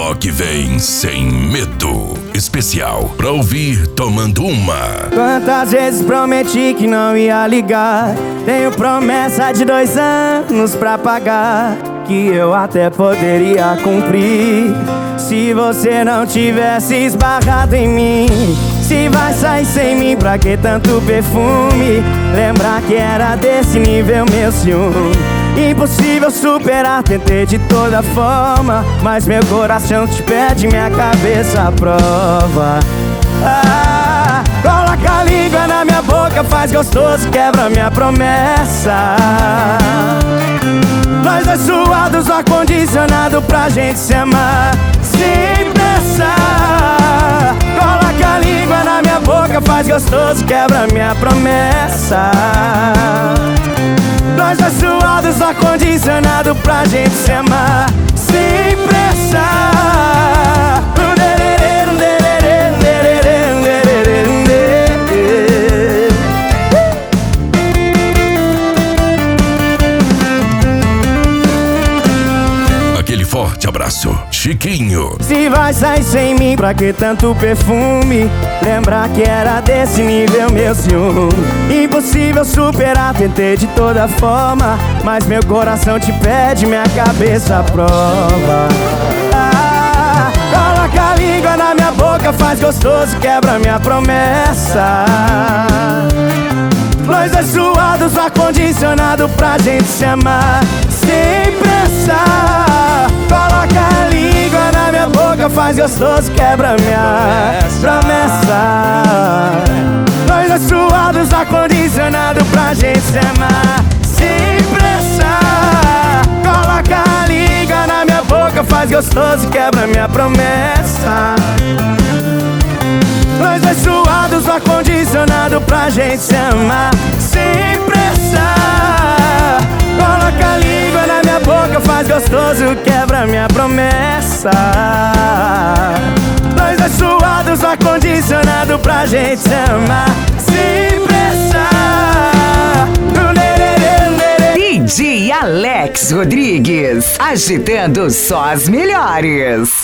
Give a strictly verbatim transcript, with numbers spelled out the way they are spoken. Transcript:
Alok vem sem medo. Especial pra ouvir tomando uma. Quantas vezes prometi que não ia ligar? Tenho promessa de dois anos pra pagar, que eu até poderia cumprir se você não tivesse esbarrado em mim. Se vai sair sem mim, pra que tanto perfume? Lembrar que era desse nível meu ciúme. Impossível superar, tentei de toda forma, mas meu coração te pede, minha cabeça à prova. Ah, coloca a língua na minha boca, faz gostoso, quebra minha promessa. Nós dois suados, ar-condicionado pra gente se amar sem pressa. Coloca a língua na minha boca, faz gostoso, quebra minha promessa. Nós dois suados, ar-condicionado pra gente se amar sem pressa. Aquele forte abraço, Chiquinho. Se vai sair sem mim, pra que tanto perfume? Lembrar que era desse nível meu ciúme. Impossível superar, tentei de toda forma, mas meu coração te pede, minha cabeça à prova. Ah, coloca a língua na minha boca, faz gostoso, quebra minha promessa. Nós dois suados, ar-condicionado pra gente se amar sem pressa. Coloca a língua na minha boca, faz gostoso, quebra minha promessa. Nós dois suados, ar-condicionado pra gente se amar sem pressa. Coloca a língua na minha boca, faz gostoso, quebra minha promessa. Nós dois suados, ar-condicionado pra gente se amar sem pressa. Coloca a língua na minha boca, faz gostoso, quebra minha promessa. Nós dois suados, ar-condicionado pra gente se amar sem pressa. D J Alex Rodrigues, agitando só as melhores.